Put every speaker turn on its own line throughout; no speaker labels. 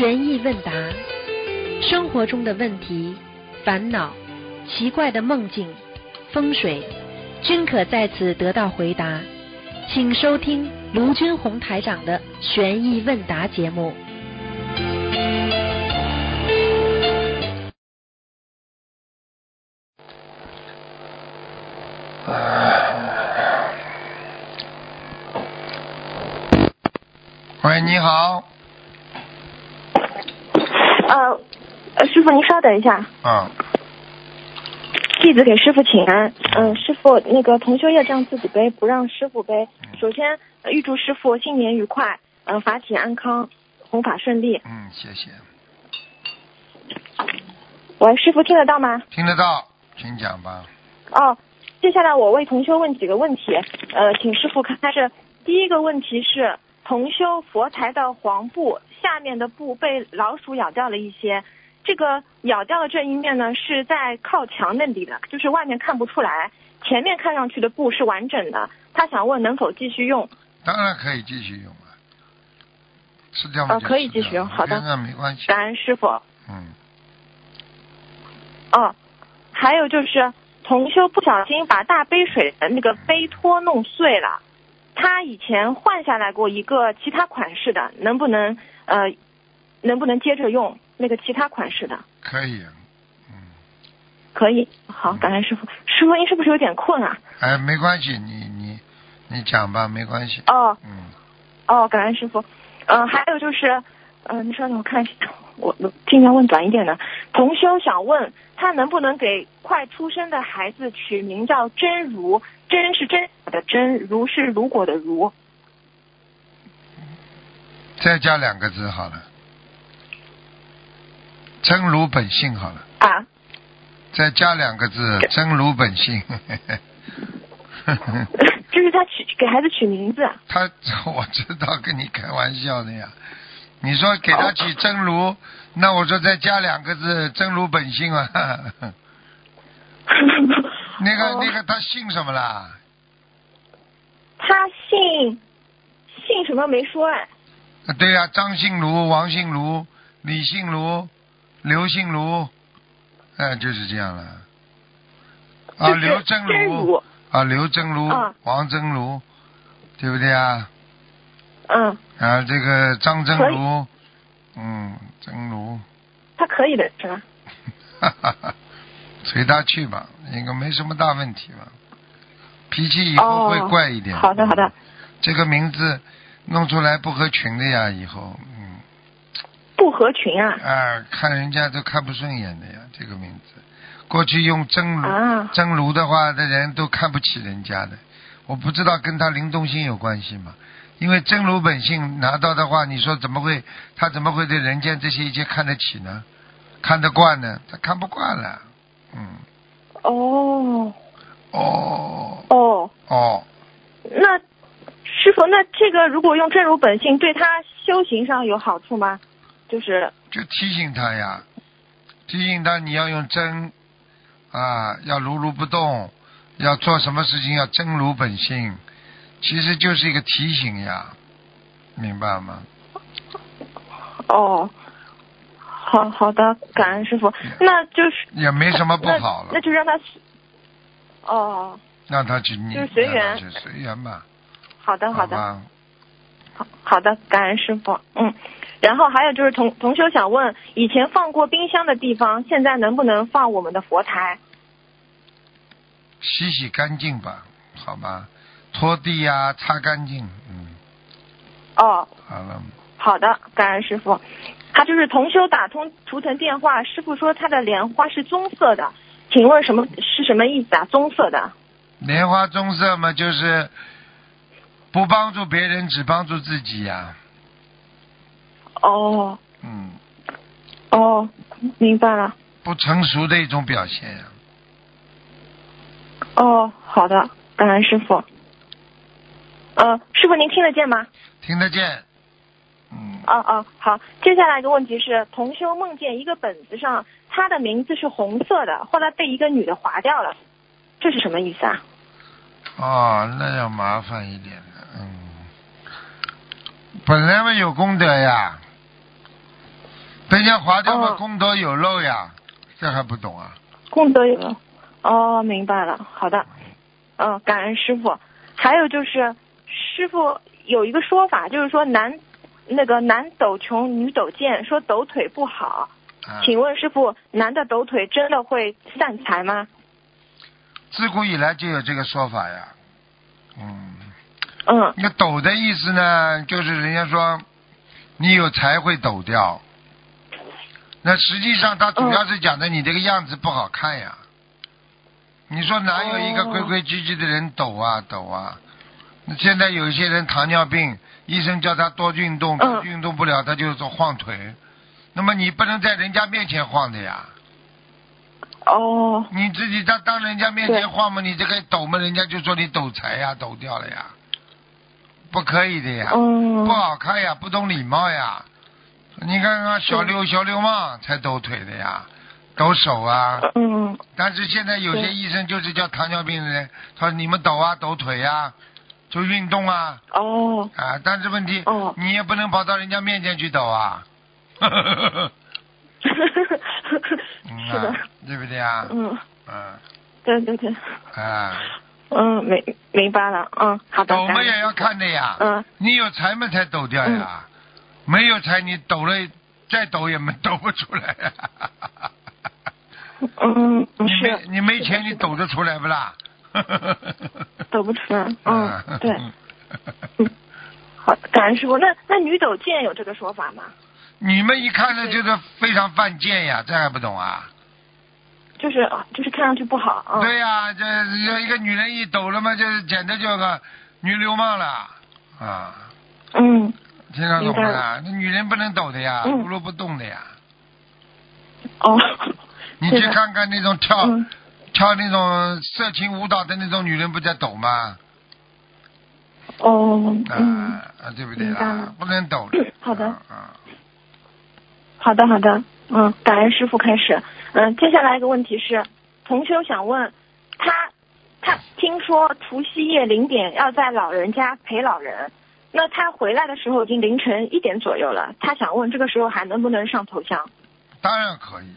悬疑问答，生活中的问题、烦恼、奇怪的梦境、风水，均可在此得到回答。请收听卢军红台长的悬疑问答节目。
喂，你好。
师傅您稍等一下。弟子给师傅请安。师傅，那个同修业障自己背，不让师傅背。首先预祝师傅新年愉快，法体安康，弘法顺利。
谢谢。
喂，师傅听得到吗？
听得到，请讲吧。
接下来我为同修问几个问题，请师傅看。第一个问题是，同修佛台的黄布下面的布被老鼠咬掉了一些，这个咬掉的这一面呢是在靠墙那里的，就是外面看不出来，前面看上去的布是完整的，他想问能否继续用。
当然可以继续用了，吃掉吗？
可以继续用。好的，
那没关系。
感恩师傅。还有就是同修不小心把大杯水的那个杯托弄碎了，他以前换下来过一个其他款式的，能不能接着用那个其他款式的？
可以。
可以。好，感恩师傅。师傅您是不是有点困啊？
没关系，你讲吧，没关系。
感恩师傅。还有就是你稍等我看一下，我尽量问短一点的。同修想问他能不能给快出生的孩子取名叫真如，真是真的真，如是如果的如。
再加2个字好了，真如本性好了。再加2个字，真如本性。
这是他给孩子取名字。
我知道跟你开玩笑的呀。你说给他取真如，那我说再加2个字，真如本性啊。那个他姓什么啦？
他姓什么没说哎。
对呀，张姓卢、王姓卢、李姓卢、刘姓卢，就是这样了。刘真如。刘真如、王真如，对不对啊？这个张真如，真如。
他可以的是吧？
随他去吧，应该没什么大问题吧。脾气以后会怪一点。
好的。
这个名字弄出来不合群的呀，以后。
不合群啊？
看人家都看不顺眼的呀，这个名字。过去用真如的话的人都看不起人家的，我不知道跟他灵动性有关系吗？因为真如本性拿到的话，你说他怎么会对人间这些一切看得起呢？看得惯呢？他看不惯了。
那师傅，那这个如果用真如本性，对他修行上有好处吗？就
提醒他呀，提醒他你要用真要如不动，要做什么事情要真如本性，其实就是一个提醒呀，明白吗？
好的，感恩师傅。那就是
也没什么不好了。
那就让他
让他去念，
就是随缘，
随缘吧。
好的。好的，感恩师傅。然后还有就是同修想问，以前放过冰箱的地方，现在能不能放我们的佛台？
洗干净吧，好吧，拖地呀，擦干净。好了。
好的，感恩师傅。他就是同修打通图腾电话，师傅说他的莲花是棕色的，请问是什么意思啊？棕色的。
莲花棕色嘛，就是不帮助别人，只帮助自己呀。
明白了。
不成熟的一种表现呀。
好的，感恩师傅。师傅您听得见吗？
听得见。
好。接下来一个问题是，同修梦见一个本子上他的名字是红色的，后来被一个女的划掉了，这是什么意思啊？
那要麻烦一点的。本来嘛有功德呀， 被人家划掉嘛，功德有漏呀，这还不懂啊？
功德有漏。哦，明白了，好的。感恩师傅。还有就是师傅有一个说法，就是说男抖穷女抖贱，说抖腿不好。请问师傅，男的抖腿真的会散财吗？
自古以来就有这个说法呀。那抖的意思呢，就是人家说你有财会抖掉，那实际上他主要是讲的你这个样子不好看呀。你说哪有一个规规矩矩的人抖啊？现在有一些人糖尿病，医生叫他多运动，他运动不了，他就做晃腿。那么你不能在人家面前晃的呀。你自己在当人家面前晃嘛，你这个抖嘛，人家就说你抖财呀，抖掉了呀，不可以的呀，不好看呀，不懂礼貌呀。你看看小流氓才抖腿的呀，抖手啊。但是现在有些医生就是叫糖尿病的人，他说你们抖啊，抖腿呀，就运动啊。但是问题，你也不能跑到人家面前去抖啊。
是的，
对不对啊？
对。明白了。好的。
抖嘛也要看的呀。你有财嘛才抖掉呀。没有财你抖了再抖也抖不出来呀。你没钱你抖得出来不啦？
抖不出来。对。好，感恩师傅。那女抖贱有这个说法吗？
你们一看呢就是非常犯贱呀，这还不懂啊？
就是看上去不好。
对呀，这一个女人一抖了嘛，就简直就个女流氓了啊。听得懂了？那女人不能抖的呀，不如不动的呀。你去看看那种跳那种色情舞蹈的那种女人，不在抖吗？对不对啦？不能抖的。
好的。好的。感恩师傅开始。接下来一个问题是，同修想问他听说除夕夜0点要在老人家陪老人，那他回来的时候已经凌晨1点左右了，他想问这个时候还能不能上头香？
当然可以。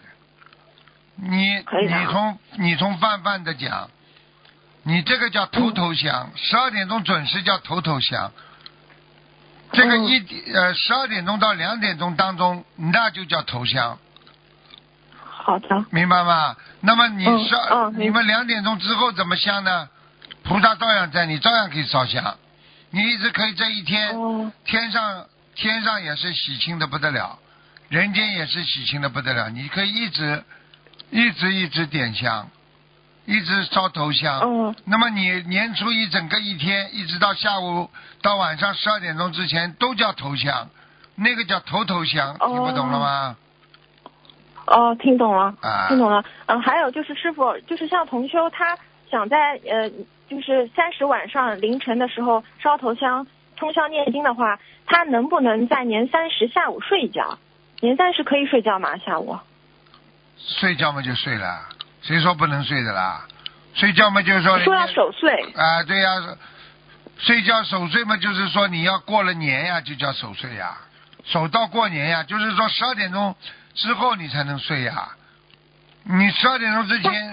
你从泛的讲，你这个叫头香，12点钟准时叫头香。这个12点钟到2点钟当中，那就叫头香。
好的。
明白吗？那么你们2点钟之后怎么香呢？菩萨照样在，你照样可以烧香。你一直可以这一天，天上也是喜庆的不得了，人间也是喜庆的不得了。你可以一直点香，一直烧头香。那么你年初一整个一天，一直到下午到晚上12点钟之前都叫头香，那个叫头香，听不懂了吗？
听懂了。还有就是师傅，就是像同修他想在就是30晚上凌晨的时候烧头香通宵念经的话，他能不能在年30下午睡一觉？年30可以睡觉吗？下午
睡觉嘛就睡了，谁说不能睡的啦？睡觉嘛就是说
要守岁。
对呀，睡觉守岁嘛就是说你要过了年呀，就叫守岁呀，守到过年呀，就是说12点钟之后你才能睡呀。你12点钟之前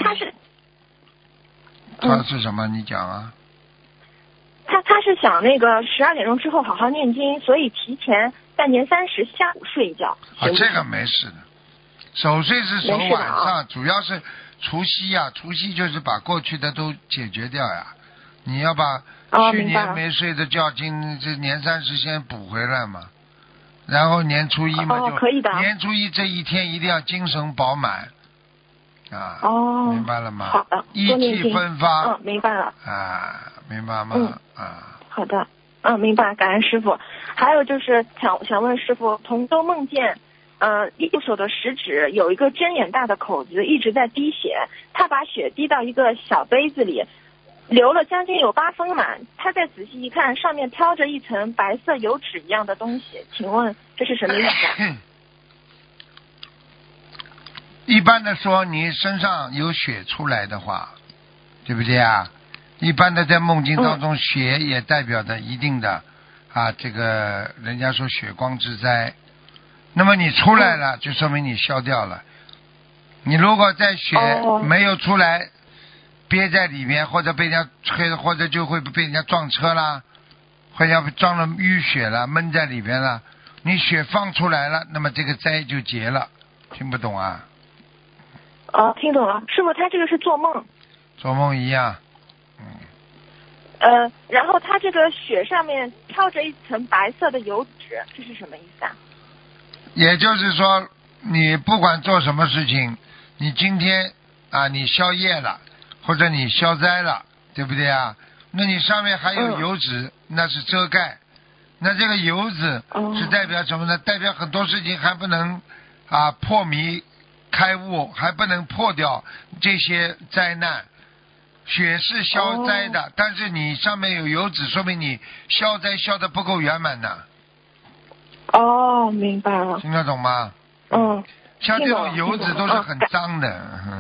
他是什么？你讲啊。
他是想那个12点钟之后好好念经，所以提前在年30下午睡一觉。
这个没事的，守岁是守晚上，主要是除夕呀，除夕就是把过去的都解决掉呀。你要把去年没睡的觉，这年30先补回来嘛。然后年初一嘛就
可以的。
年初一这一天一定要精神饱满。明白了吗？
好的。
意气风发。
明白了。
明白吗？
好的。明白，感恩师傅。还有就是想问师傅，同修梦见右手的食指有一个针眼大的口子一直在滴血，他把血滴到一个小杯子里，流了将近有8分满，他再仔细一看，上面飘着一层白色油脂一样的东西，请问这是什么意思？
一般的说，你身上有血出来的话，对不对啊？一般的在梦境当中，血也代表着一定的这个人家说血光之灾。 那么你出来了，就说明你消掉了。你如果在血没有出来，憋在里面，或者被人家吹，或者就会被人家撞车啦，或者撞了淤血了，闷在里边了。你血放出来了，那么这个灾就结了。听不懂啊？
听懂了，师傅，他这个是做梦。
做梦一样。
然后他这个血上面飘着一层白色的油脂，这是什么意思啊？
也就是说，你不管做什么事情，你今天你消业了，或者你消灾了，对不对啊？那你上面还有油脂，那是遮盖。那这个油脂是代表什么呢？代表很多事情还不能破迷开悟，还不能破掉这些灾难。血是消灾的，但是你上面有油脂，说明你消灾消的不够圆满呢。
明白了。
听得懂吗？像这种油脂都是很脏的。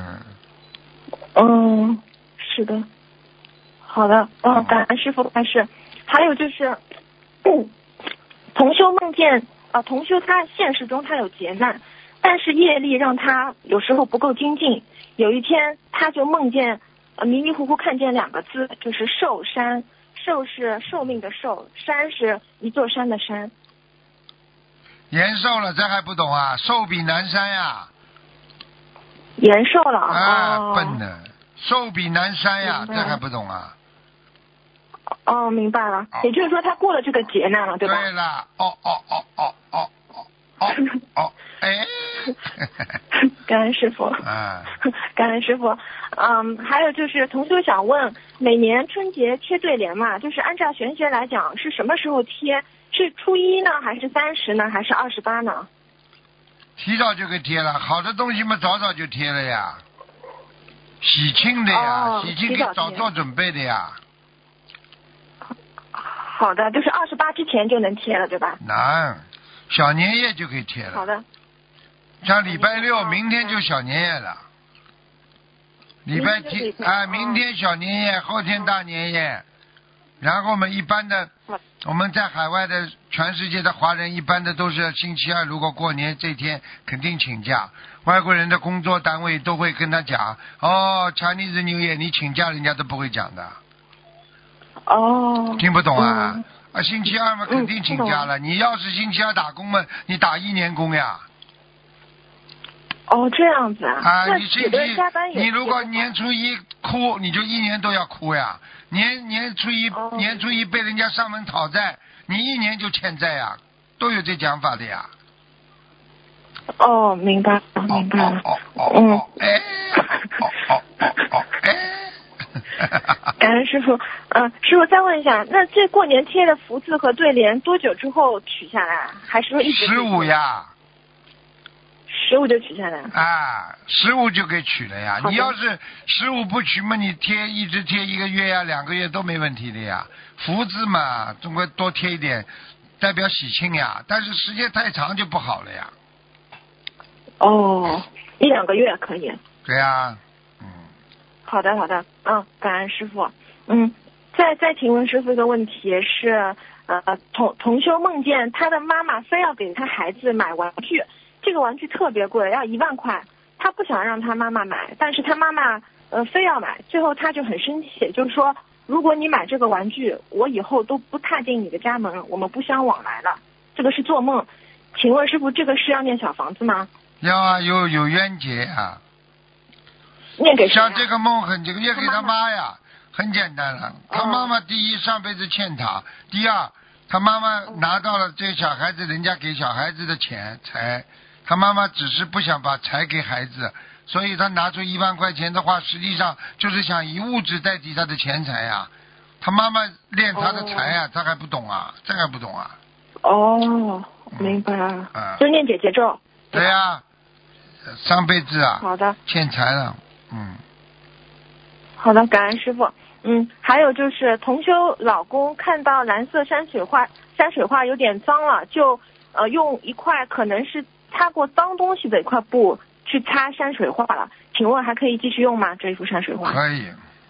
是的。好的，感恩师傅开示。还有就是，同修梦见同修他现实中他有劫难，但是业力让他有时候不够精进。有一天他就梦见迷迷糊糊看见两个字，就是寿山。寿是寿命的寿，山是一座山的山。
延寿了，这还不懂啊？寿比南山呀。
延寿了
笨的，寿比南山呀，这还不懂啊？
明白了。也就是说他过了这个劫难了，对吧？
对了，哎，
感恩师傅。感恩师傅。还有就是同修想问，每年春节贴对联嘛，就是按照玄学来讲，是什么时候贴？是初一呢，还是30呢，还是28呢？
提早就给贴了，好的东西嘛，早早就贴了呀。喜庆的呀，喜庆给早做准备的呀。
好的，就是28之前就能贴了，对吧？
能，小年夜就可以贴了。
好的。
像礼拜六，明天就小年夜了。礼拜天明天小年夜，后天大年夜。然后我们一般的，我们在海外的全世界的华人，一般的都是星期二，如果过年这天肯定请假。外国人的工作单位都会跟他讲，Chinese New Year，你请假人家都不会讲的。听不懂啊？星期二嘛肯定请假了。你要是星期二打工嘛，你打1年工呀。
这样子啊？
你如果年初一哭，你就1年都要哭呀。年初一被人家上门讨债，你1年就欠债呀，都有这讲法的呀。
明白了。感恩师傅。师傅再问一下，那这过年贴的福字和对联多久之后取下来？还是说一直
？15呀。
15就取下来。
15就给取了呀。你要是15不取嘛，你一直贴1个月呀、2个月都没问题的呀。福字嘛，总归多贴一点，代表喜庆呀。但是时间太长就不好了呀。
1、2个月可以。
对呀。
好的。感恩师傅。再请问师傅一个问题是，同修梦见他的妈妈非要给他孩子买玩具，这个玩具特别贵，要1万块，他不想让他妈妈买，但是他妈妈非要买，最后他就很生气，就是说如果你买这个玩具，我以后都不踏进你的家门，我们不相往来了。这个是做梦，请问师傅，这个是要念小房子吗？
要啊，有冤结啊。
念给谁啊？
像这个梦念给他妈呀，很简单了。他妈妈第一上辈子欠他，第二他妈妈拿到了这小孩子人家给小孩子的财，他妈妈只是不想把财给孩子，所以他拿出1万块钱的话，实际上就是想以物质代替他的钱财呀。他妈妈练他的财呀，他还不懂啊，这还不懂啊？
明白了。就念姐姐咒。
对呀，上辈子啊，
好的，
欠财了。
好的，感恩师傅。还有就是同修老公看到蓝色山水画有点脏了，就用一块可能是擦过脏东西的一块布去擦山水画了，请问还可以继续用吗？这一幅山水画
可以。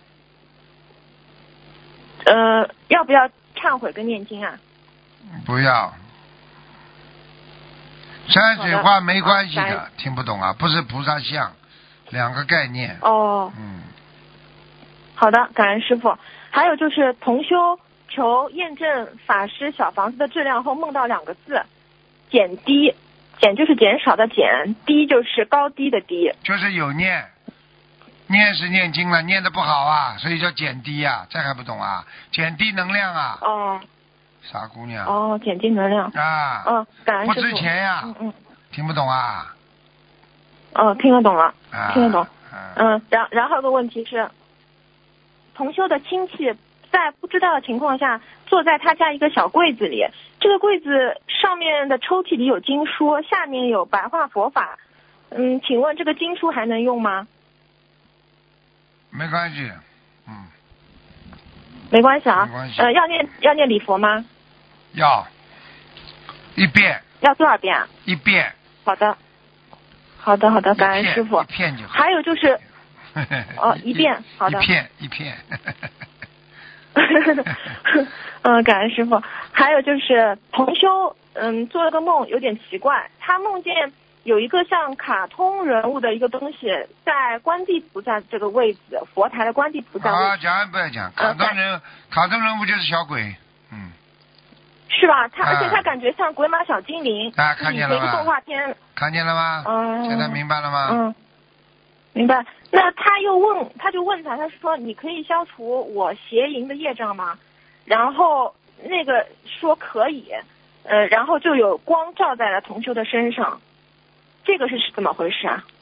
要不要忏悔跟念经啊？
不要。 山水画没关系的，听不懂啊？不是菩萨像，两个概念。
哦。好的，感恩师傅。还有就是同修求验证法师小房子的质量后，梦到2个字，减低。减就是减少的减，低就是高低的低。
就是有念是念经了，念的不好啊，所以叫减低啊，这还不懂啊？减低能量啊。
哦。
傻姑娘。
哦，减低能量。
啊。
感恩师傅。
不值钱呀。听不懂啊？
听得懂了。听得懂。然后有个问题是，同修的亲戚在不知道的情况下坐在他家一个小柜子里，这个柜子上面的抽屉里有经书，下面有白话佛法。请问这个经书还能用吗？
没关系。
没关系啊。
没关系。
要念礼佛吗？
要1遍。
要多少遍啊
？1遍。
好的，感恩师傅。
一片就好。
还有就是，1遍，好的。
一片。
感恩师傅。还有就是同修，做了个梦，有点奇怪。他梦见有一个像卡通人物的一个东西在观地菩萨这个位置，佛台的观地菩萨位置。
不要讲，卡通人物就是小鬼。
是吧？而且他感觉像鬼马小精灵。
看见了吗？
一个动画片。
看见了吗？现在明白了吗？
明白。那他就问他说你可以消除我邪淫的业障吗？然后那个说可以，然后就有光照在了同修的身上，这个是怎么回事啊？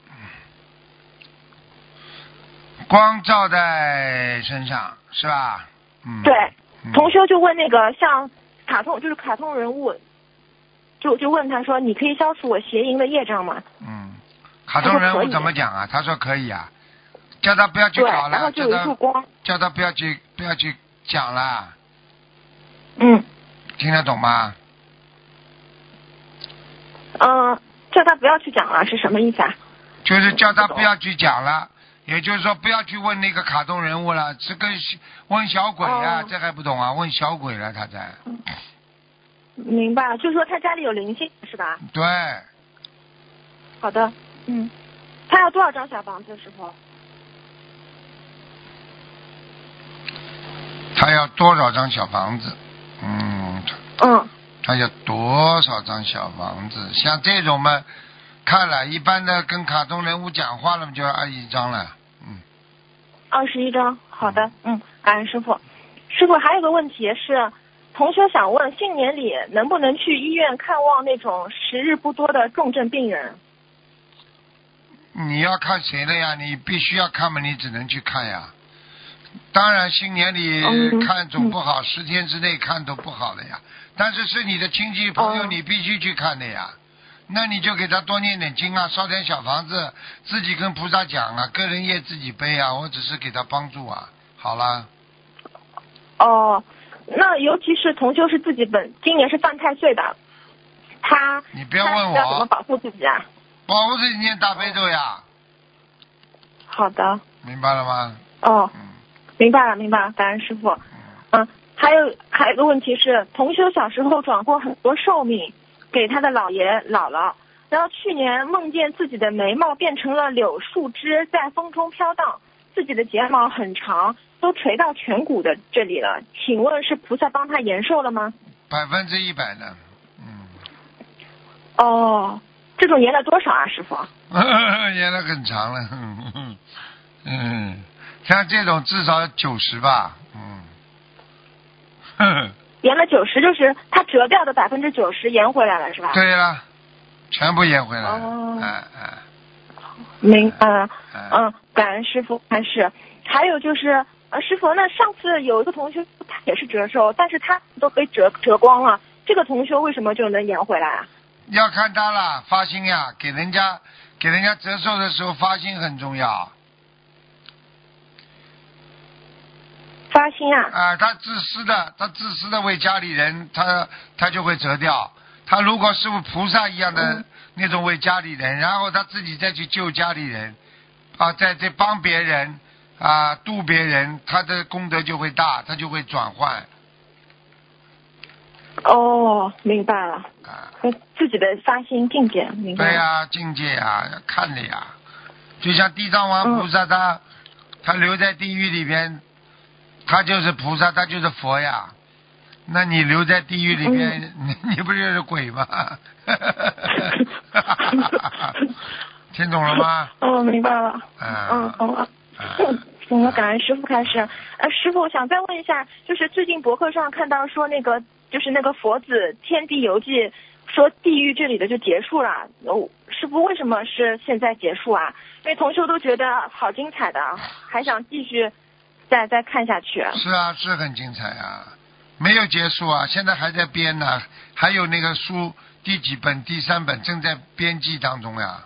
光照在身上是吧？
对，同修就问那个像卡通人物，就问他说你可以消除我邪淫的业障吗？
卡通人物怎么讲啊？他说可以啊，叫他不要去搞了，
然后就有一束光，
叫他不要去讲了。听得懂吗？
叫他不要去讲了是什么意思啊？
就是叫他不要去讲了，也就是说不要去问那个卡通人物了，是跟问小鬼啊，这还不懂啊？问小鬼了他在。
明白，就是说他家里有灵性是吧？
对。
好的。他要多少张小房子师傅？
他要多少张小房子？他要多少张小房子？像这种嘛，看了一般的跟卡通人物讲话了就要21张了。
21张，好的。感恩师傅。师傅还有个问题是，同学想问，新年里能不能去医院看望那种时日不多的重症病人？
你要看谁的呀？你必须要看嘛，你只能去看呀。当然新年里看总不好，10天之内看都不好的呀。但是是你的亲戚朋友，你必须去看的呀。那你就给他多念点经啊，烧点小房子，自己跟菩萨讲啊，个人业自己背啊，我只是给他帮助啊。好了。
那尤其是同修是自己今年是犯太岁的，
你不要问我
要怎么保护自己啊？
保护自己念大悲咒呀。
好的。
明白了吗？
明白了，感恩师傅。还有个问题是，同修小时候转过很多寿命给他的姥爷姥姥，然后去年梦见自己的眉毛变成了柳树枝在风中飘荡，自己的睫毛很长，都垂到颧骨的这里了，请问是菩萨帮他延寿了吗
？100%的。
这种延了多少啊师傅？
延了很长了。像这种至少90吧。
延了90，就是他折掉的90%延回来了是吧？
对了，全部延回来了。
明白了。感恩师傅。还有就是师傅，那上次有一个同学他也是折寿，但是他都被折光了，这个同学为什么就能延回来啊？
要看他了，发心呀，给人家折寿的时候发心很重要。
发心啊！
他自私的为家里人，他就会折掉。他如果是菩萨一样的那种为家里人，然后他自己再去救家里人，在帮别人度别人，他的功德就会大，他就会转换。
哦，明白了。
啊，
自己的发心境界，明白了。
对呀，境界呀，要看的呀。就像地藏王菩萨他留在地狱里边，他就是菩萨，他就是佛呀。那你留在地狱里边，你不就是鬼吗？听懂了吗？
哦，明白了。懂了。懂了，感恩师傅开始。师傅，我想再问一下，就是最近博客上看到说就是那个佛子天地游记，说地狱这里的就结束了。师傅为什么是现在结束啊？因为同修都觉得好精彩的，还想继续再看下去。
是啊，是很精彩啊，没有结束啊，现在还在编呢，还有那个书第几本，第3本正在编辑当中呀。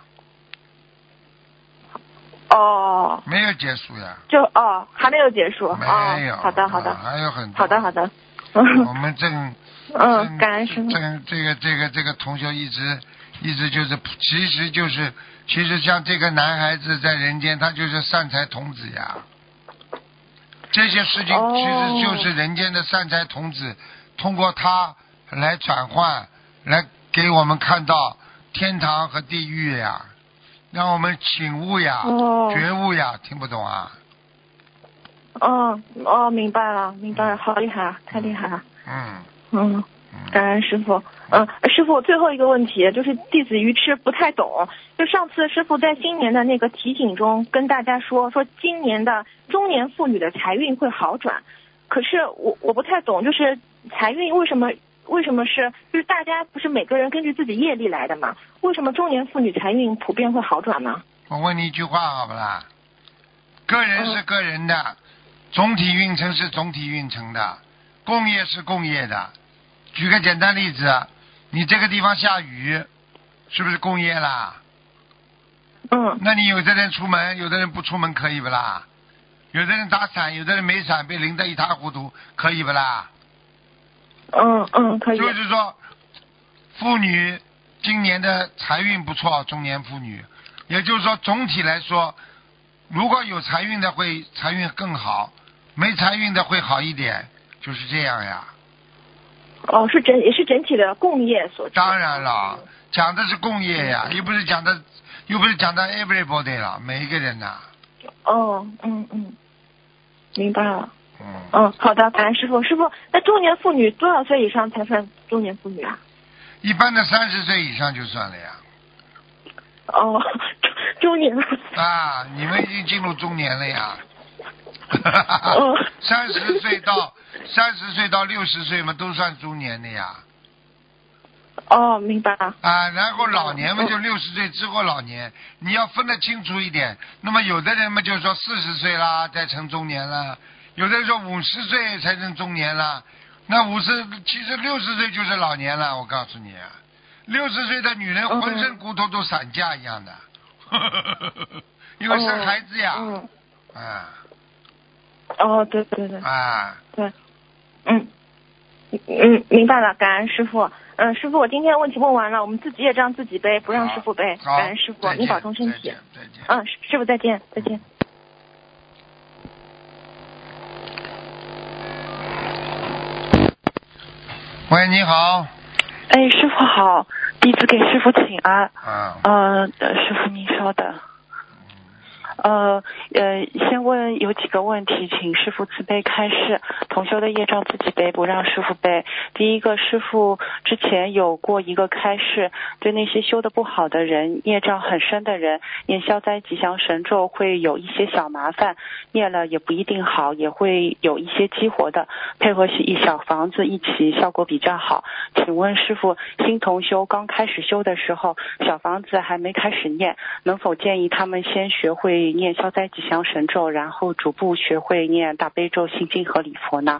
哦，
没有结束呀。
还没有结束。
没有。
好的。
还有很多。
好的。
我们
感恩师父。
这个同学一直就是，其实像这个男孩子在人间，他就是善财童子呀。这些事情其实就是人间的善财童子，通过他来转换，来给我们看到天堂和地狱呀。让我们醒悟呀，觉悟呀，听不懂啊？
明白了，好厉害，太厉害了。感恩师傅。师傅，最后一个问题就是弟子愚痴不太懂。就上次师傅在新年的那个提醒中跟大家说今年的中年妇女的财运会好转，可是我不太懂，就是财运为什么就是大家不是每个人根据自己业力来的吗？为什么中年妇女财运普遍会好转呢？
我问你一句话好不啦？个人是个人的，总体运程是总体运程的，共业是共业的。举个简单例子，你这个地方下雨，是不是共业啦？那你有的人出门，有的人不出门，可以不啦？有的人打伞，有的人没伞，被淋得一塌糊涂，可以不啦？
可以。
就是说，妇女今年的财运不错，中年妇女，也就是说总体来说，如果有财运的会财运更好，没财运的会好一点，就是这样呀。
也是整体的共业所致。
当然了，讲的是共业呀，又不是讲的 everybody 了，每一个人呐。
明白了。好的，感恩师傅。师傅，那中年妇女多少岁以上才算中年妇女啊？
一般的30岁以上就算了呀。
中年了。
你们已经进入中年了呀。30岁到60岁嘛，都算中年的呀。
明白了。
然后老年嘛，就60岁之后老年，你要分得清楚一点。那么有的人嘛，就说40岁啦，再成中年了；有的人说50岁才成中年了。那其实60岁就是老年了。我告诉你，60岁的女人浑身骨头都散架一样的，因为生孩子呀。
对。对。明白了，感恩师傅。师傅，我今天问题问完了，我们自己业障自己背，不让师傅背。感恩师傅，你保重身体。
再见。
师傅再见。
喂，你好。
师傅好，弟子给师傅请安。师傅您稍等。先问有几个问题，请师父慈悲开示。同修的业障自己背，不让师父背。第一个，师父之前有过一个开示，对那些修得不好的人，业障很深的人，念消灾吉祥神咒会有一些小麻烦，念了也不一定好，也会有一些激活的，配合洗小房子一起效果比较好。请问师父，新同修刚开始修的时候，小房子还没开始念，能否建议他们先学会念消灾吉祥神咒，然后逐步学会念大悲咒、心经和礼佛呢？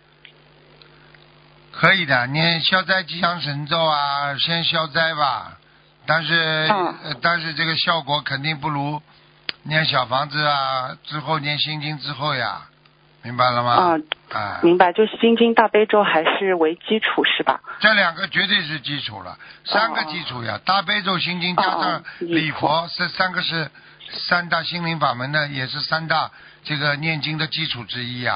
可以的，念消灾吉祥神咒先消灾吧，但是这个效果肯定不如念小房子之后念心经之后呀，明白了吗？
明白，就是心经大悲咒还是为基础是吧？
这2个绝对是基础了，3个基础呀，大悲咒、心经加上礼佛，这3个是3大心灵法门的，也是3大这个念经的基础之一呀。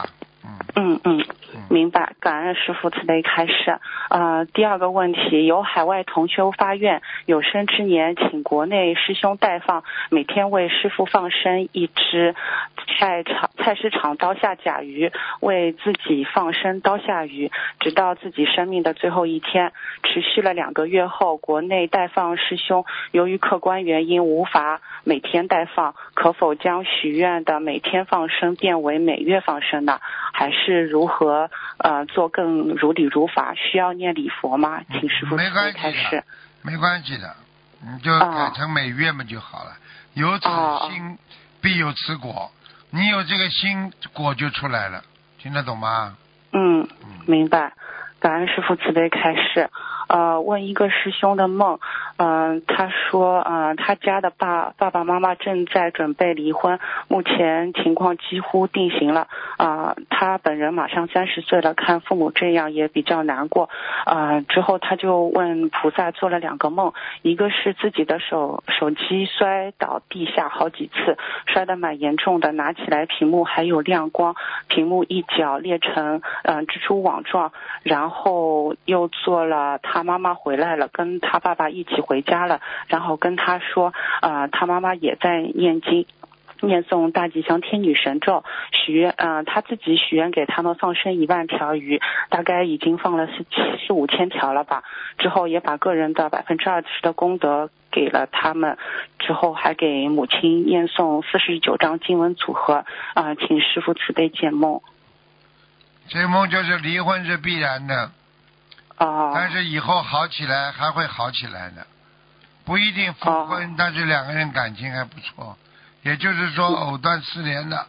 明白，感恩师父慈悲开示。第二个问题，有海外同修发愿，有生之年请国内师兄代放，每天为师父放生一只菜市场刀下甲鱼，为自己放生刀下鱼，直到自己生命的最后一天，持续了2个月后，国内代放师兄由于客观原因无法每天代放，可否将许愿的每天放生变为每月放生呢？还是如何做更如理如法？需要念礼佛吗？请师父慈悲开示。
没关系的，你就改成每月嘛就好了。有此心必有此果，你有这个心，果就出来了，听得懂吗？
明白。感恩师父慈悲开示。问一个师兄的梦，他说他家的爸爸妈妈正在准备离婚，目前情况几乎定型了，他本人马上30岁了，看父母这样也比较难过，之后他就问菩萨，做了2个梦，一个是自己的手机摔倒地下好几次，摔得蛮严重的，拿起来屏幕还有亮光，屏幕一角裂成蜘蛛网状，然后又做了他妈妈回来了，跟他爸爸一起回家了，然后跟他说他妈妈也在念经念诵大吉祥天女神咒，许愿他自己许愿给他们放生1万条鱼，大概已经放了4-5千条了吧，之后也把个人的20%的功德给了他们，之后还给母亲念诵49章经文组合，请师父慈悲解梦。
这梦就是离婚是必然的，但是以后好起来还会好起来的，不一定复婚，但是2个人感情还不错，也就是说藕断丝连的，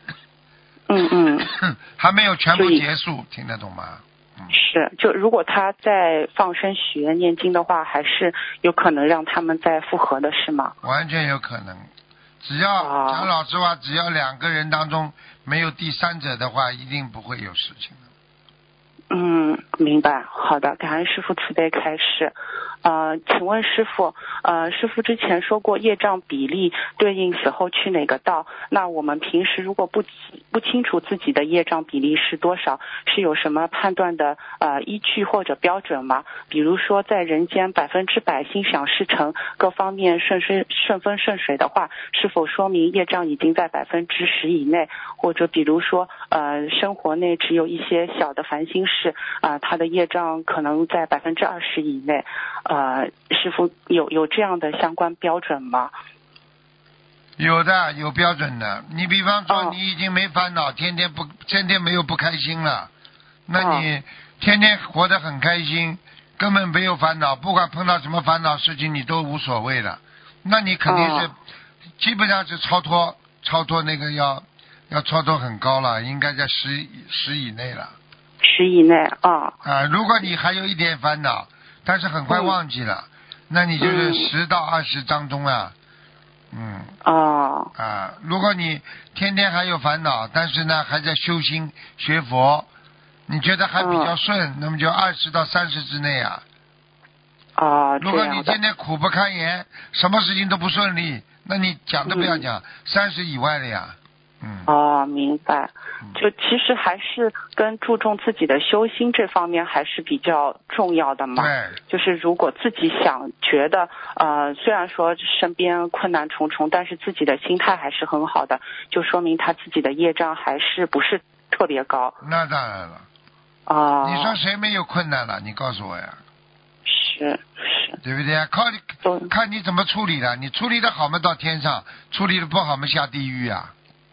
还没有全部结束，听得懂吗？
是，就如果他在放生许愿念经的话，还是有可能让他们再复合的，是吗？
完全有可能，只要讲老实话，只要2个人当中没有第三者的话，一定不会有事情的。
明白。好的，感恩师父慈悲开示。请问师父，师父之前说过业障比例对应死后去哪个道？那我们平时如果不清楚自己的业障比例是多少，是有什么判断的依据或者标准吗？比如说在人间100%心想事成，各方面顺风顺水的话，是否说明业障已经在10%以内？或者比如说生活内只有一些小的烦心事，他的业障可能在20%以内，师父有这样的相关标准吗？
有的，有标准的。你比方说你已经没烦恼，天天没有不开心了，那你天天活得很开心，根本没有烦恼，不管碰到什么烦恼事情你都无所谓了，那你肯定是基本上是超脱那个要超脱很高了，应该在10以内了。
10以内
如果你还有一点烦恼，但是很快忘记了，那你就是10到20当中啊。如果你天天还有烦恼，但是呢还在修心学佛，你觉得还比较顺，那么就20到30之内啊。如果你天天苦不堪言，什么事情都不顺利，那你讲都不要讲，30以外的呀。
明白。就其实还是跟注重自己的修心这方面还是比较重要的嘛。
对。
就是如果自己觉得虽然说身边困难重重，但是自己的心态还是很好的，就说明他自己的业障还是不是特别高。
那当然了。你说谁没有困难了？你告诉我呀。
是。
对不对？看你怎么处理的，你处理的好嘛到天上，处理的不好嘛下地狱啊。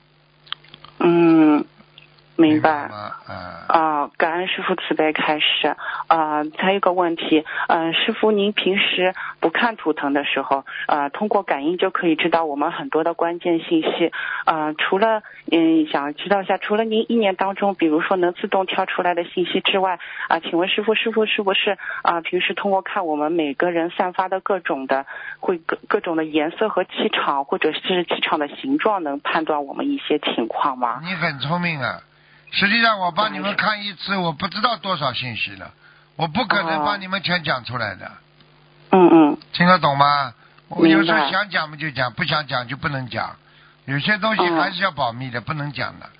明白。感恩师父慈悲开示。还有一个问题，师父您平时不看图腾的时候，通过感应就可以知道我们很多的关键信息。除了想知道一下，除了您1年当中比如说能自动跳出来的信息之外，请问师父是不是平时通过看我们每个人散发的各种的颜色和气场，或者是气场的形状，能判断我们一些情况吗？
你很聪明啊。实际上我帮你们看一次，我不知道多少信息了，我不可能帮你们全讲出来的。听得懂吗？我有时候想讲嘛就讲，不想讲就不能讲，有些东西还是要保密的，不能讲的。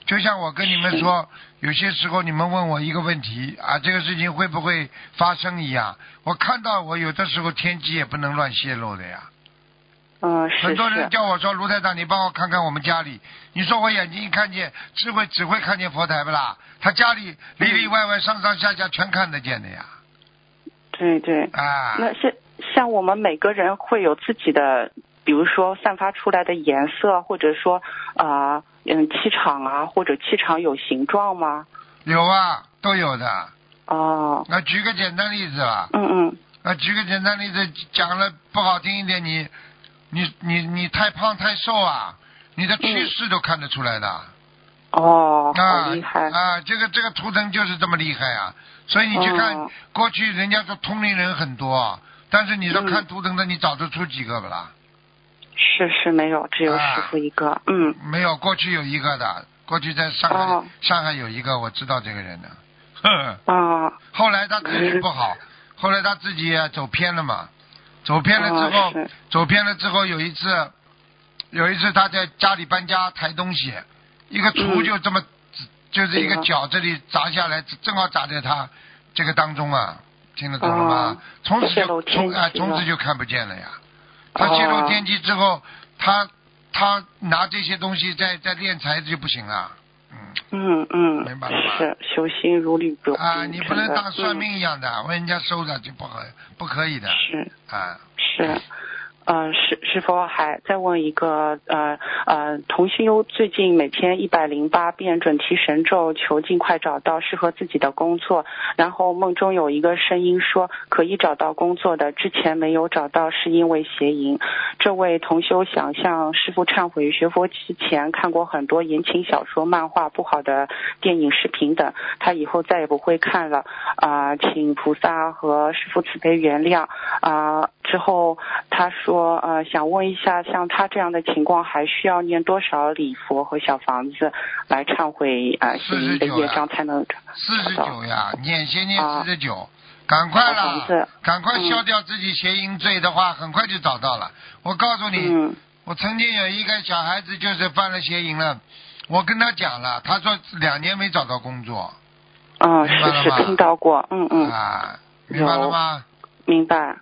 就像我跟你们说，有些时候你们问我一个问题啊，这个事情会不会发生一样，我看到我有的时候天机也不能乱泄露的呀。
是。
很多人叫我说卢台长，你帮我看看我们家里。你说我眼睛一看见，只会看见佛台不啦？他家里里里外外上上下下全看得见的呀。
对对。
啊。
那像我们每个人会有自己的，比如说散发出来的颜色，或者说气场啊，或者气场有形状吗？
有啊，都有的。
哦。
那举个简单例子吧。举个简单例子，讲了不好听一点，你太胖太瘦啊，你的趋势都看得出来的。
好厉害
啊！这个图腾就是这么厉害啊！所以你去看过去人家说通灵人很多，但是你说看图腾的，你找得出几个不啦？
是没有，只有师傅一个。
没有，过去有一个的，过去在上海有一个，我知道这个人的。后来他自己不好，后来他自己走偏了嘛，走偏了之后有一次他在家里搬家抬东西，一个橱就这么就是一个脚这里砸下来，正好砸在他这个当中啊，听得懂了吗？从此就看不见了呀。他泄露天机之后，他拿这些东西在敛财就不行了。明白了吗？
是修心如履薄冰
啊！你不能当算命一样的，问人家收着就不可以的。
是
啊。
是。是否还再问一个同修优最近每天108遍准提神咒，求尽快找到适合自己的工作，然后梦中有一个声音说可以找到工作的，之前没有找到是因为邪淫。这位同修想向师父忏悔，学佛之前看过很多言情小说、漫画、不好的电影、视频等，他以后再也不会看了请菩萨和师父慈悲原谅之后他说想问一下，像他这样的情况还需要念多少礼佛和小房子来忏悔邪淫的业障才能
49呀，先念49，赶快了，赶快消掉自己邪淫罪的话，很快就找到了。我告诉你，我曾经有一个小孩子就是犯了邪淫了，我跟他讲了，他说2年没找到工作。
是听到过。
明白了吗？
明白。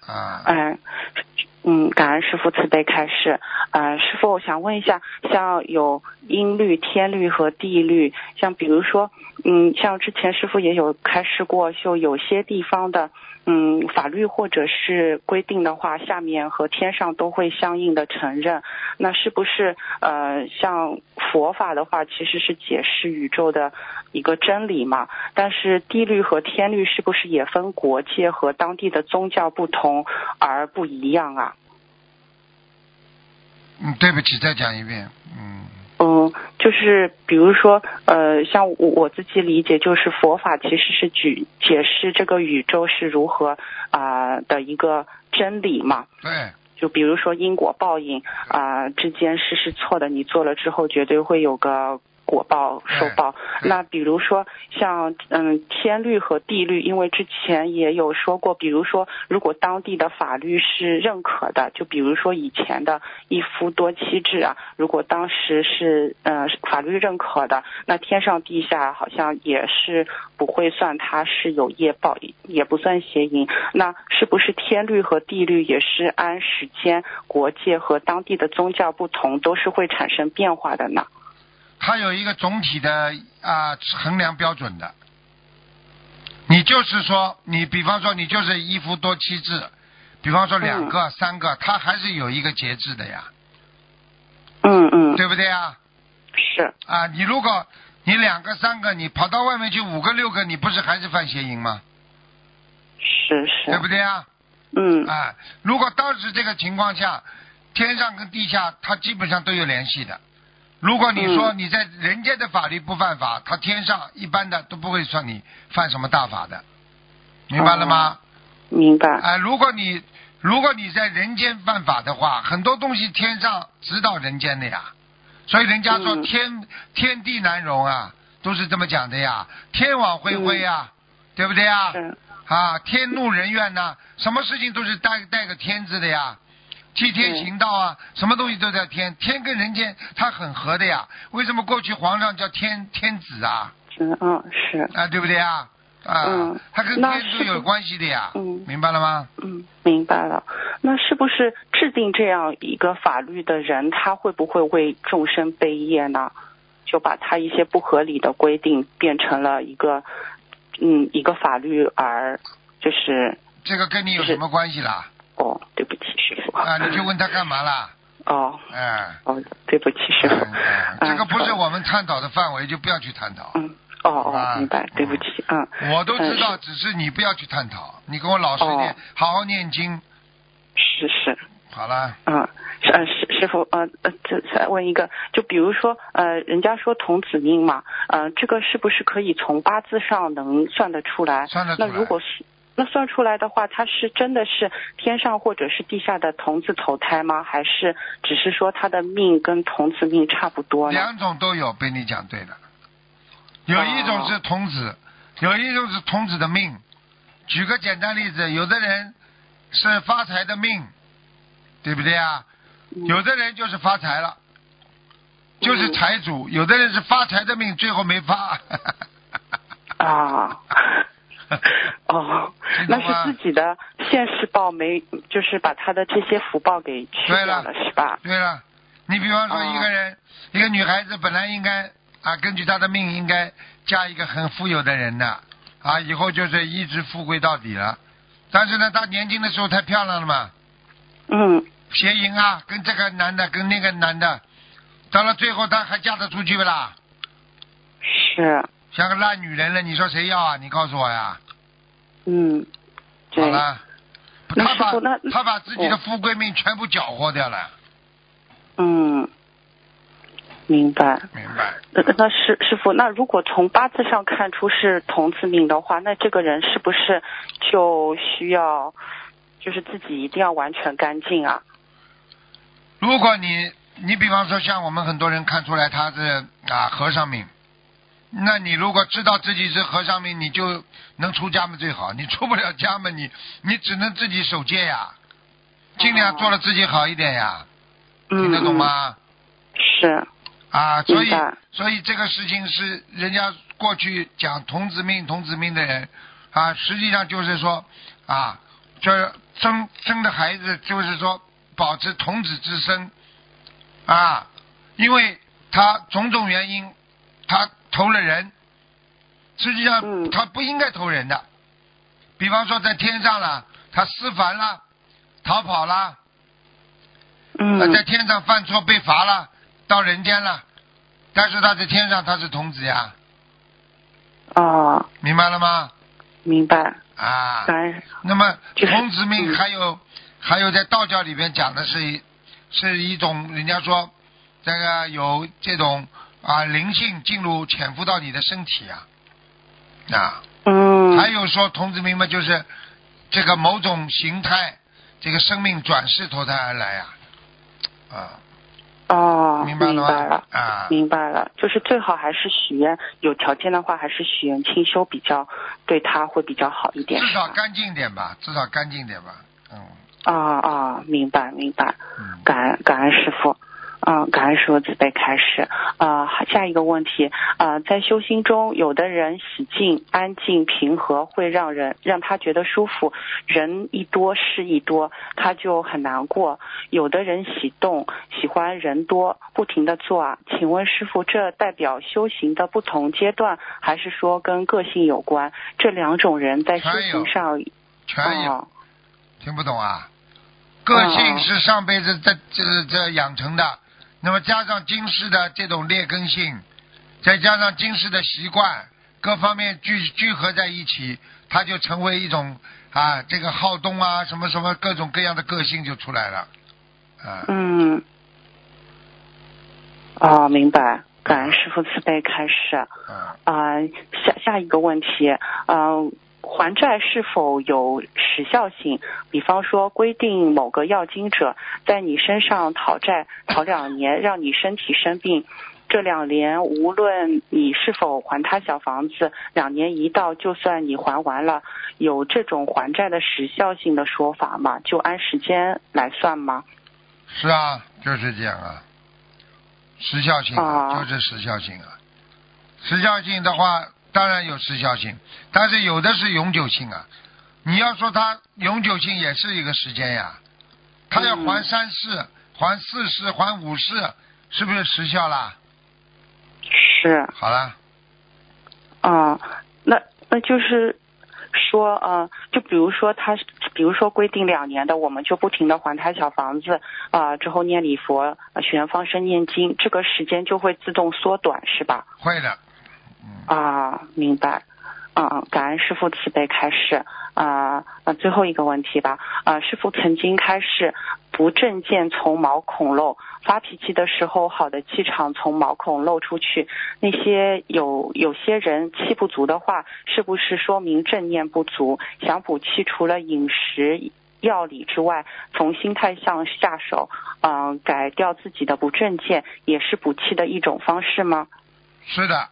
感恩师父慈悲开示。师父，我想问一下，像有音律、天律和地律，像比如说，像之前师父也有开示过，就有些地方的法律或者是规定的话，下面和天上都会相应的承认。那是不是像佛法的话，其实是解释宇宙的一个真理嘛？但是地律和天律是不是也分国界和当地的宗教不同而不一样啊？
对不起，再讲一遍。
就是比如说像我自己理解，就是佛法其实是解释这个宇宙是如何的一个真理嘛。
对。
就比如说因果报应之间是错的，你做了之后绝对会有个果报受报。那比如说像天律和地律，因为之前也有说过，比如说如果当地的法律是认可的，就比如说以前的一夫多妻制如果当时是法律认可的，那天上地下好像也是不会算它是有业报，也不算邪淫。那是不是天律和地律也是按时间、国界和当地的宗教不同，都是会产生变化的呢？
它有一个总体的衡量标准的。你就是说，你比方说你就是一夫多妻制，比方说2个、3个，它还是有一个节制的呀。对不对啊？
是。
你如果你2个、3个，你跑到外面去5个、6个，你不是还是犯邪淫吗？
是。
对不对啊？如果当时这个情况下，天上跟地下它基本上都有联系的。如果你说你在人间的法律不犯法，他天上一般的都不会算你犯什么大法的，明白了吗？
明白。
如果你在人间犯法的话，很多东西天上指导人间的呀，所以人家说天地难容都是这么讲的呀，天网恢恢对不对呀？天怒人怨什么事情都是带个天字的呀。 替天行道啊，什么东西都在天，天跟人间它很合的呀。为什么过去皇上叫天子啊？
是
啊，对不对啊？它跟天都有关系的呀。明白了吗？
明白了。那是不是制定这样一个法律的人，他会不会为众生背业呢？就把他一些不合理的规定变成了一个法律，而就是
这个跟你有什么关系啦？
对不起师傅。
你就问他干嘛啦？
对不起师傅。
这个不是我们探讨的范围，就不要去探讨。
明白，对不起。
我都知道，只是你不要去探讨，你跟我老实一点，好好念经。
是。
好了。
师傅，再问一个，就比如说，人家说童子命嘛，这个是不是可以从八字上能算得出来？
算得出来。
那如果是算出来的话，他是真的是天上或者是地下的童子投胎吗？还是只是说他的命跟童子命差不多呢？
两种都有，被你讲对了。有一种是童子，有一种是童子的命。举个简单例子，有的人是发财的命，对不对啊？有的人就是发财了，就是财主；有的人是发财的命，最后没发。
那是自己的现世报没，就是把他的这些福报给去掉了，是吧？
对了，你比方说一个人，一个女孩子本来应该根据她的命应该嫁一个很富有的人的以后就是一直富贵到底了。但是呢，她年轻的时候太漂亮了嘛。邪淫跟这个男的跟那个男的，到了最后她还嫁得出去不啦？
是。
像个烂女人了，你说谁要啊？你告诉我呀。
对。
好了，他把自己的富贵命全部搅和掉了。
明白。那师傅，那如果从八字上看出是童子命的话，那这个人是不是就需要就是自己一定要完全干净啊？
如果你比方说像我们很多人看出来他是和尚命，那你如果知道自己是和尚命，你就能出家门最好。你出不了家门，你只能自己守戒呀，尽量做了自己好一点呀。听得懂吗？
是。
所以这个事情是人家过去讲童子命的人实际上就是说这生的孩子就是说保持童子之身因为他种种原因他投了人，实际上他不应该投人的。比方说在天上了，他思凡了，逃跑了，在天上犯错被罚了，到人间了，但是他在天上他是童子呀。明白了吗？
明白。
那么童子命还有在道教里边讲的是一种，人家说这个有这种灵性进入潜伏到你的身体还有说童子命嘛，就是这个某种形态，这个生命转世投胎而来明白了。
明白了，就是最好还是许愿，有条件的话还是许愿清修比较对他会比较好一点。
至少干净点吧。
明白。感恩师父。感恩师父慈悲开示。下一个问题，在修心中，有的人喜静、安静、平和，会让他觉得舒服，人一多事一多，他就很难过。有的人喜动，喜欢人多，不停地做请问师父，这代表修行的不同阶段，还是说跟个性有关？这两种人在修行上
全有。听不懂啊？个性是上辈子这养成的，那么加上今世的这种劣根性，再加上今世的习惯，各方面聚合在一起，它就成为一种这个好动什么什么各种各样的个性就出来了。
明白。感恩师父慈悲开示。下一个问题，还债是否有时效性？比方说规定某个要经者在你身上讨债讨2年，让你身体生病，这2年无论你是否还他小房子，2年一到就算你还完了，有这种还债的时效性的说法吗？就按时间来算吗？
是啊，就是这样啊，时效性就是时效性啊。时效性的话，当然有时效性，但是有的是永久性啊。你要说它永久性也是一个时间呀，它要还3世、还4世、还5世，是不是时效啦？
是。
好了。
那就是说就比如说规定2年的，我们就不停的还他小房子之后念礼佛、许愿放生、念经，这个时间就会自动缩短，是吧？
会的。
明白。感恩师父慈悲开示。最后一个问题吧。师父曾经开示，不正见从毛孔漏，发脾气的时候，好的气场从毛孔漏出去。那些有些人气不足的话，是不是说明正念不足？想补气，除了饮食药理之外，从心态上下手，改掉自己的不正见，也是补气的一种方式吗？
是的。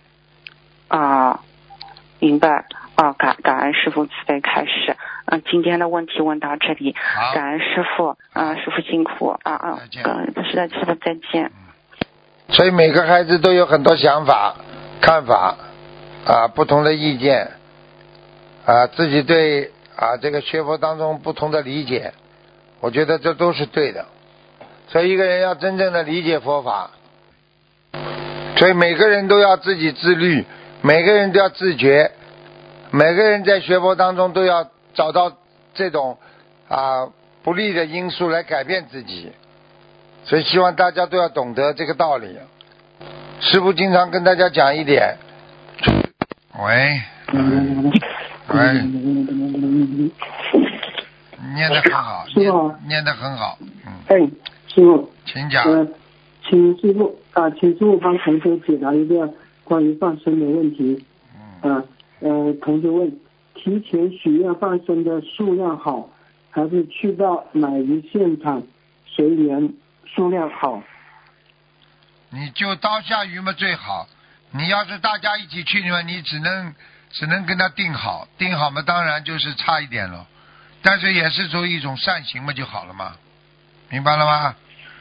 明白。感恩师父慈悲开示。今天的问题问到这里，感恩师父。师父辛苦。
再见。
师父再见。
所以每个孩子都有很多想法、看法不同的意见自己对这个学佛当中不同的理解，我觉得这都是对的。所以一个人要真正的理解佛法，所以每个人都要自己自律，每个人都要自觉，每个人在学佛当中都要找到这种不利的因素来改变自己。所以希望大家都要懂得这个道理。师父经常跟大家讲一点。喂，念得很好，念得很好。
师父，
请讲。
请师父帮同学解答一个关于放生的问题。同学问：提前许愿放生的数量好，还是去到买鱼现场随缘数量好？
你就刀下鱼嘛最好。你要是大家一起去嘛，你只能跟他定好嘛，当然就是差一点了，但是也是作为一种善行嘛就好了嘛，明白了吗？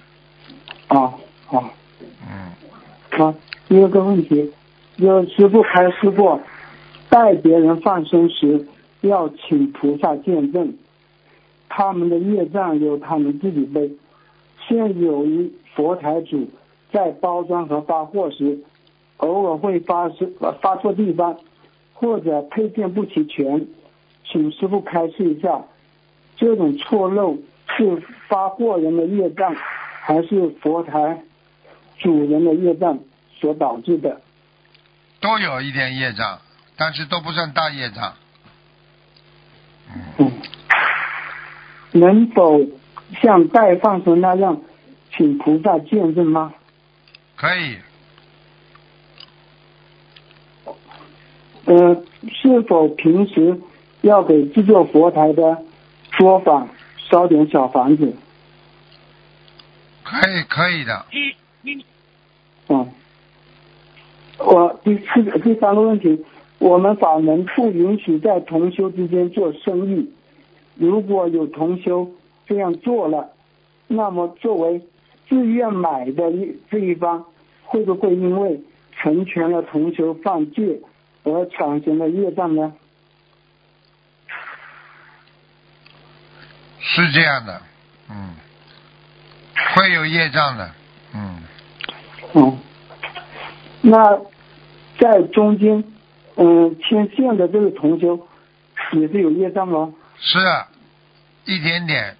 第二个问题，有师父开示过，带别人放生时要请菩萨见证，他们的业障由他们自己背。现有一佛台主在包装和发货时，偶尔会发错地方，或者配件不齐全，请师父开示一下，这种错漏是发货人的业障，还是佛台主人的业障所导致的？
都有一点业障，但是都不算大业障。
能否像带放生那样请菩萨见证吗？
可以。
是否平时要给制作佛台的作坊烧点小房子？
可以的。
第三个问题，我们法门不允许在同修之间做生意，如果有同修这样做了，那么作为自愿买的这一方，会不会因为成全了同修犯戒而产生了业障呢？
是这样的，会有业障的，
那在中间牵线的这个同修也是有业障吗？
是一点点。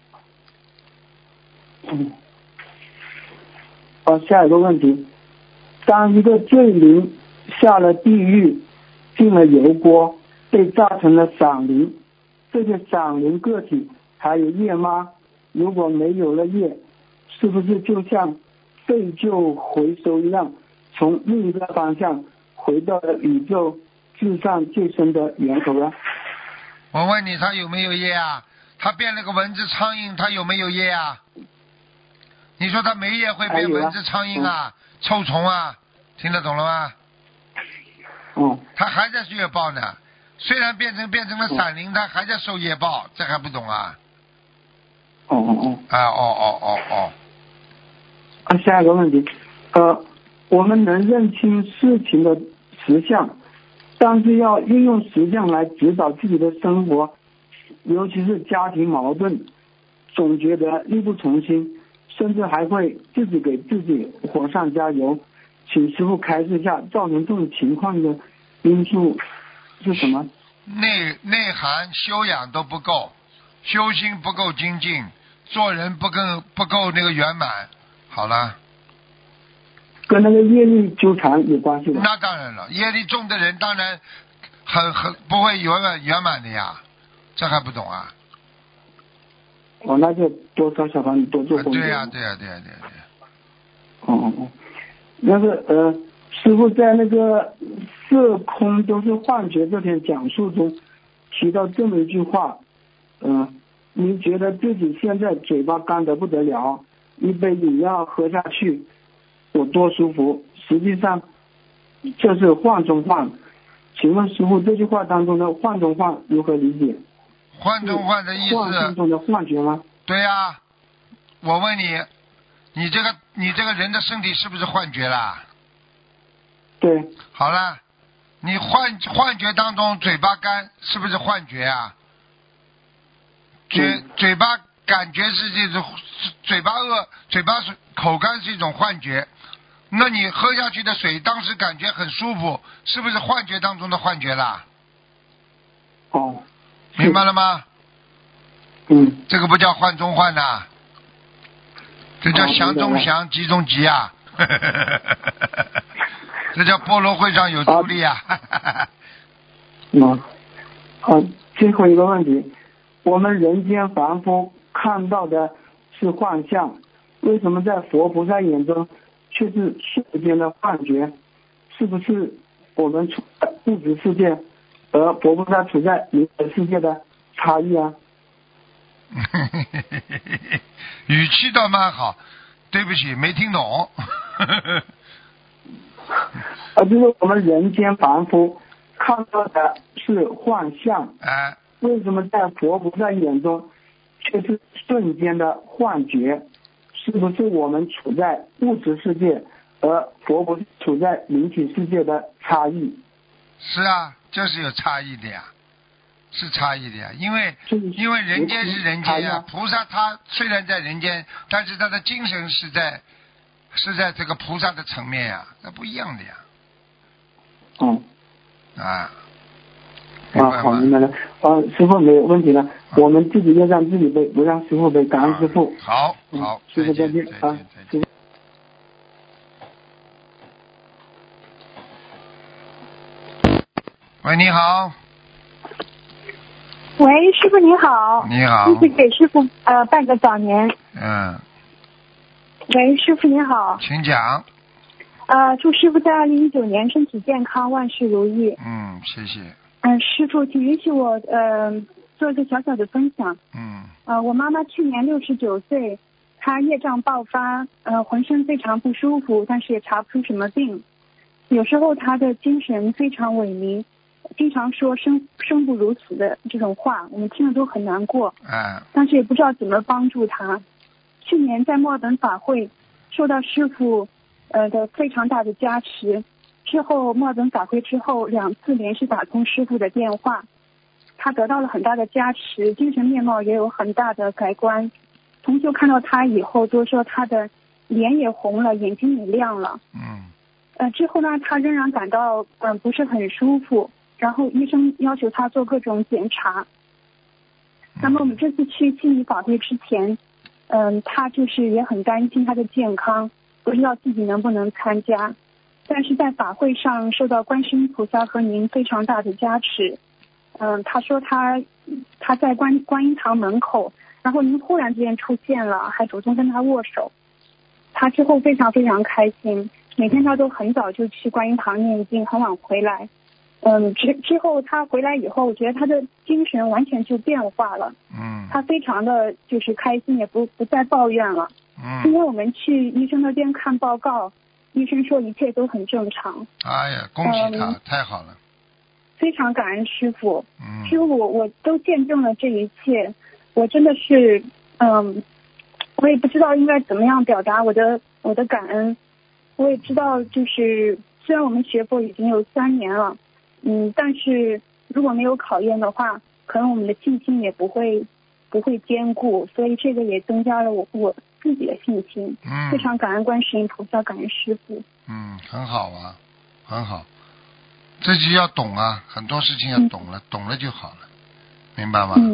下一个问题，当一个罪灵下了地狱，进了油锅，被炸成了散灵，这些散灵个体还有业吗？如果没有了业，是不是就像废旧回收一样，从另一个方向回到了宇宙至上最深的源头呢？
我问你，他有没有业啊？他变了个蚊子苍蝇，他有没有业啊？你说他没业会变蚊子苍蝇臭虫啊？听得懂了吗？他还在业报呢，虽然变成了闪灵，他还在受业报，这还不懂啊？
下一个问题，我们能认清事情的实相，但是要运用实相来指导自己的生活，尤其是家庭矛盾，总觉得力不从心，甚至还会自己给自己火上加油。请师父开示一下，造成这种情况的因素是什么？
内涵修养都不够，修心不够精进，做人不够那个圆满。好了，
跟那个业力纠缠有关系的。
那当然了，业力重的人当然很不会圆满的呀，这还不懂啊？
那就多烧小房子，多做功德。
对呀。
那个师父在那个色空都是幻觉这篇讲述中提到这么一句话，你觉得自己现在嘴巴干得不得了，一杯饮料喝下去有多舒服，实际上这是幻中幻。请问师父，这句话当中的幻中幻如何理解？
幻中幻的意思，
幻境中的幻觉吗？
对呀，我问你，你这个人的身体是不是幻觉啦？
对。
好了，你幻觉当中嘴巴干是不是幻觉啊？嘴巴感觉是这种，嘴巴饿，嘴巴口干是一种幻觉。那你喝下去的水当时感觉很舒服，是不是幻觉当中的幻觉啦？明白了吗？这个不叫幻中幻呐，这叫想中想，急中急啊。这叫菠萝会上有朱莉啊。
最后一个问题，我们人间凡夫看到的是幻象，为什么在佛菩萨眼中却是瞬间的幻觉？是不是我们处在物质世界，而佛菩萨处在灵魂世界的差异啊？
语气倒蛮好，对不起，没听懂。
就是我们人间凡夫看到的是幻象，为什么在佛菩萨眼中却是瞬间的幻觉？是不是我们处在物质世界，而佛菩萨处在灵体世界的差异？
是啊，就是有差异的呀，是差异的呀，因为人间是人间呀，菩萨他虽然在人间，但是他的精神是在这个菩萨的层面呀，那不一样的呀。
好，明白了。师父没有问题了，我们自己要让自己背，不让师父背。感恩师父。
好，
师父再见啊。
喂，你好。
喂，师父你好。
你好。
谢谢给师父拜个早年。喂，师父你好。
请讲。
祝师父在2019年身体健康，万事如意。
谢谢。
师父，请允许我做一个小小的分享。我妈妈去年69岁，她业障爆发，浑身非常不舒服，但是也查不出什么病。有时候她的精神非常萎靡，经常说生不如死的这种话，我们听了都很难过。但是也不知道怎么帮助她。去年在墨尔本法会受到师父的非常大的加持，之后墨尔本法会之后2次连续打通师父的电话，他得到了很大的加持，精神面貌也有很大的改观。同修看到他以后都说他的脸也红了，眼睛也亮了。之后呢，他仍然感到不是很舒服，然后医生要求他做各种检查。那么我们这次去悉尼法会之前，他就是也很担心他的健康，不知道自己能不能参加。但是在法会上受到观世音菩萨和您非常大的加持。他说他在观音堂门口，然后您忽然之间出现了，还主动跟他握手。他之后非常非常开心，每天他都很早就去观音堂念经，很晚回来。之后他回来以后，我觉得他的精神完全就变化了。他非常的就是开心，也不再抱怨了。今天我们去医生那边看报告，医生说一切都很正常。
哎呀，恭喜他，太好了。
非常感恩师父。师父，我都见证了这一切，我真的是我也不知道应该怎么样表达我的感恩。我也知道，就是虽然我们学佛已经有3年了，但是如果没有考验的话，可能我们的信心也不会坚固，所以这个也增加了我自己的信心。非常感恩观世音菩萨，感恩师父。
很好啊，很好。自己要懂啊，很多事情要懂了，懂了就好了，明白吗？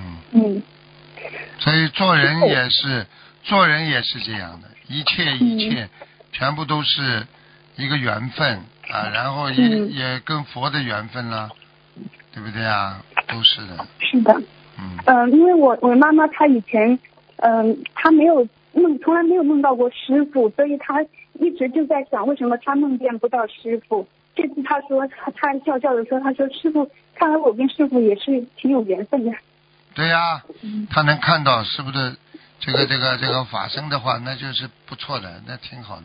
所以做人也是这样的，一切全部都是一个缘分啊，然后也跟佛的缘分啦，对不对啊？都是的。
是的。因为我妈妈她以前她从来没有梦到过师父，所以她一直就在想为什么她梦见不到师父。这次她说她笑笑的说，她说师父，看来我跟师父也是挺有缘分的。对
呀，她能看到是不是这个法身的话，那就是不错的，那挺好的。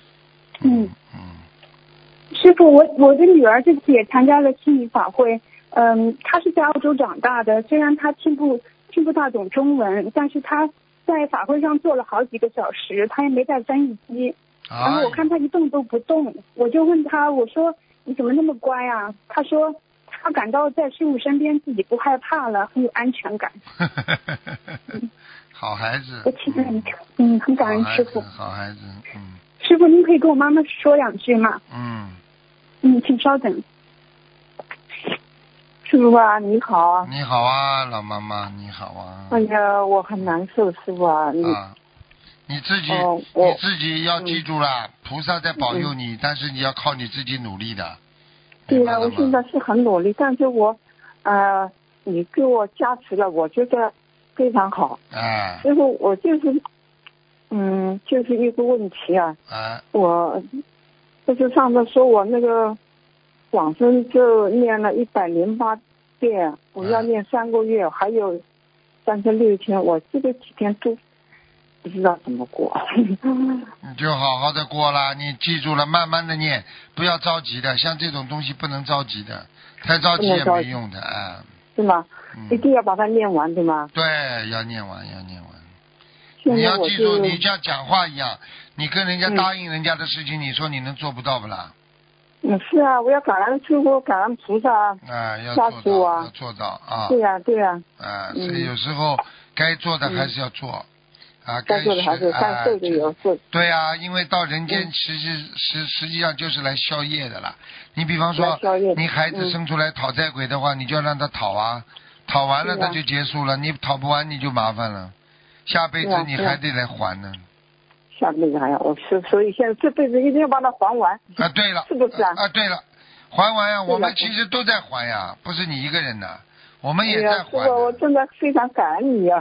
师父，我的女儿这次也参加了心理法会，她是在澳洲长大的，虽然她听不大懂中文，但是她在法会上坐了好几个小时，她也没带翻译机，然后我看她一动都不动，我就问她，我说你怎么那么乖啊？她说她感到在师父身边自己不害怕了，很有安全感。
好孩子。
我其实很感恩师父。
好孩子。
师父，您可以跟我妈妈说2句吗？请稍等。
师父啊，你好啊！
你好啊，老妈妈，你好啊！
哎呀，我很难受，师父啊！
你自己要记住了，菩萨在保佑你，但是你要靠你自己努力的。
对呀，我现在是很努力，但是你给我加持了，我觉得非常好。师父，我就是一个问题啊。我就是上次说我那个往生咒念了108遍，我要念3个月，还有36天，我这个几天都不知道怎么过。
你就好好的过啦，你记住了，慢慢的念，不要着急的，像这种东西不能着急的，太着急也没用的。
是吗？一定要把它念完，对吗？
对，要念完。你要记住，你像讲话一样，你跟人家答应人家的事情，你说你能做不到不啦？
是啊，我要感恩师父，感恩菩萨
要做到啊。
对呀。
所以有时候该做的还是要做
该做的还是该受的也要受。
对啊，因为到人间实际上就是来消业的啦。你比方说，你孩子生出来讨债鬼的话，你就要让他讨啊，讨完了他就结束了，你讨不完你就麻烦了，下辈子你还得来还呢。
下辈子还要所以现在这辈子一定要把它还完。
对了。
是不是啊？
对了，还完呀，我们其实都在还呀，不是你一个人的，我们也在还。
我真的非常感恩你啊！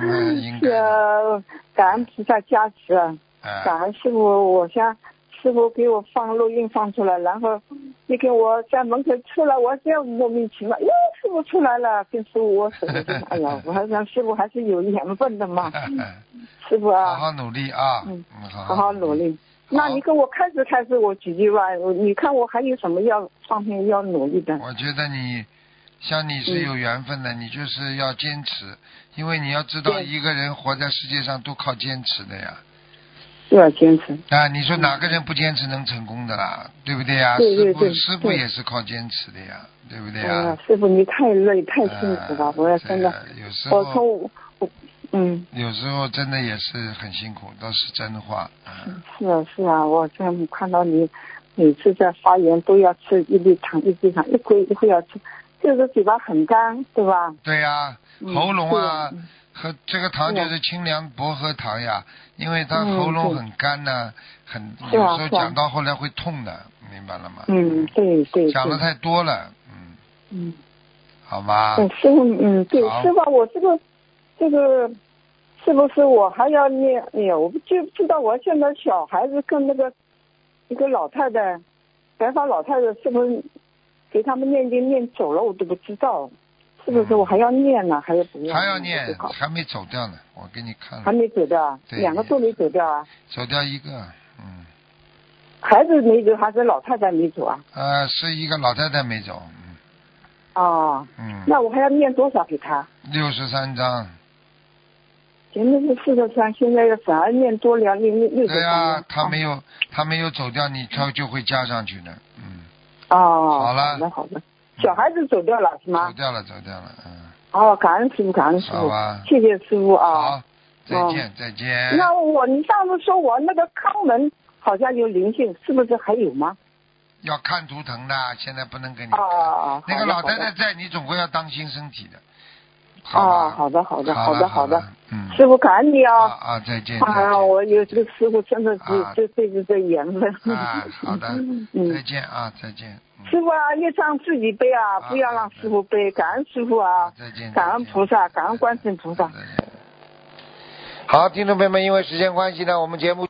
感恩菩萨加持啊！感恩师父，师父给我放录音放出来，然后你给我在门口出来，我这样莫名其妙，师父出来了，跟师父握手，哎呀，我还想师父还是有缘分的嘛。师父啊，
好好努力啊！
好好努力。那你跟我开始我几句吧，你看我还有什么方面要努力的？
我觉得你是有缘分的，你就是要坚持，因为你要知道一个人活在世界上都靠坚持的呀。
都要坚持
你说哪个人不坚持能成功的啦？对不对呀？师父也是靠坚持的呀，对不对呀？
师父你太累太辛苦了，我真的
有时候有时候真的也是很辛苦，都是真话。
是啊，我真看到你每次在发言都要吃1粒糖1粒糖，一会要吃，就是嘴巴很干，对吧？
对呀，喉咙和这个糖就是清凉薄荷糖呀，因为它喉咙很干呢，有时候讲到后来会痛的，明白了吗？
对。
讲的太多了，好吧。
师父，对，师父，我这个是不是我还要念？哎呀，我就知道我现在小孩子跟一个老太太，白发老太太，是不是给他们念经念走了，我都不知道。是不是我还要念呢？还是不要？
还要念，还没走掉呢。我给你看了。
还没走掉啊？2个都没走掉啊？
走掉一个，
孩子没走还是老太太没走啊？
是一个老太太没走。
那我还要念多少给他？
63章。
前面是43，现在反而念多了63。
对呀，他没有走掉，你他就会加上去的。
好
了。
好的。小孩子走掉了是吗？
走掉了。
感恩师傅，感恩师傅。
好吧。
谢谢师傅啊。
好，再见。
那你上次说我那个肛门好像有灵性，是不是还有吗？
要看图腾的，现在不能给你看。那个老太太在，你总归要当心身体的。
好的。
师
傅感恩你啊。
再见。
我有这个师傅真的是这辈子的缘分。
好的。再见啊，再见。
师傅啊，业障自己背啊，不要让师傅背。感恩师傅啊。
再见。
感恩菩萨，感恩观世音菩萨。
好，听众朋友们，因为时间关系呢，我们节目